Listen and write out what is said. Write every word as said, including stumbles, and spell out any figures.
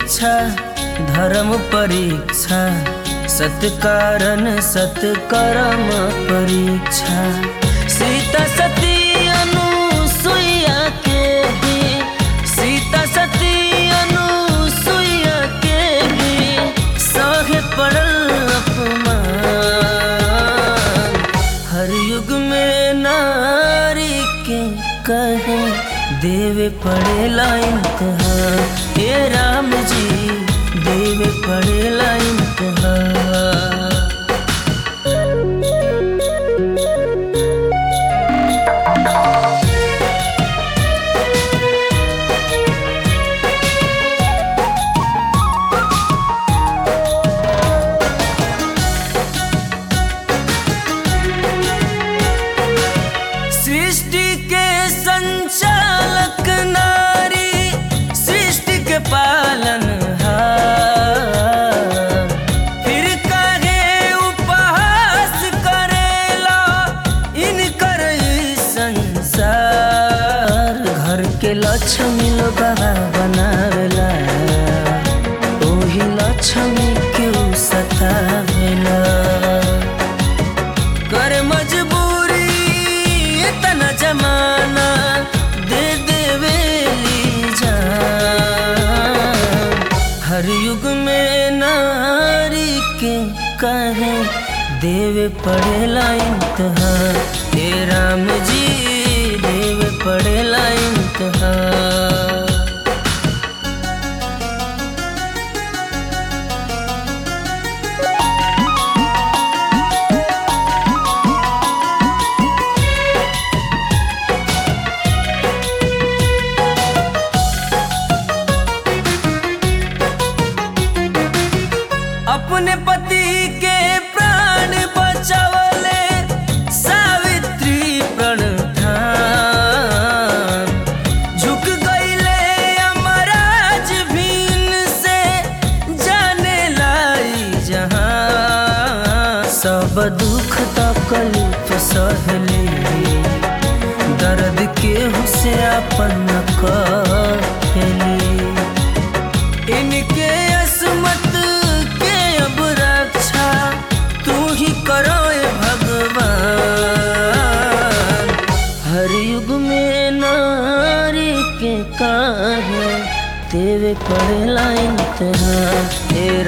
दीक्षा धर्म परीक्षा सत्कारण सत्कर्म परीक्षा। सीता सती अनुसुईया के भी सीता सती अनुसुईया के भी सहे पड़ल अपमान। हर युग में नारी के कहे देवे पड़ेला इम्तिहान। हे राम जी देवे पड़ेला इम्तिहान। सृष्टि के संचालक नारी सृष्टि के पालन फिर काहे उपहास करेला इनकर ई संसार। घर के लक्ष्मी लोग बनावेला ओही लक्ष्मी क्यों सतावेला। कर मजबूरी इतना जमाना दे देवेली जान। हर युग में नारी के कहे देवे पड़ेला इम्तिहान। हे राम जी देवे पड़ेला इम्तिहान। अपने पति के प्राण बचावले सावित्री प्रण ठान। झुक गईले यमराज भीन से जाने लाई जहां। सब दुख तकलीफ सहली दर्द केहू से अपन कहली। इनके असमत करो भगवान। हर युग में नारी के काहे देवे पड़ेला इम्तिहान।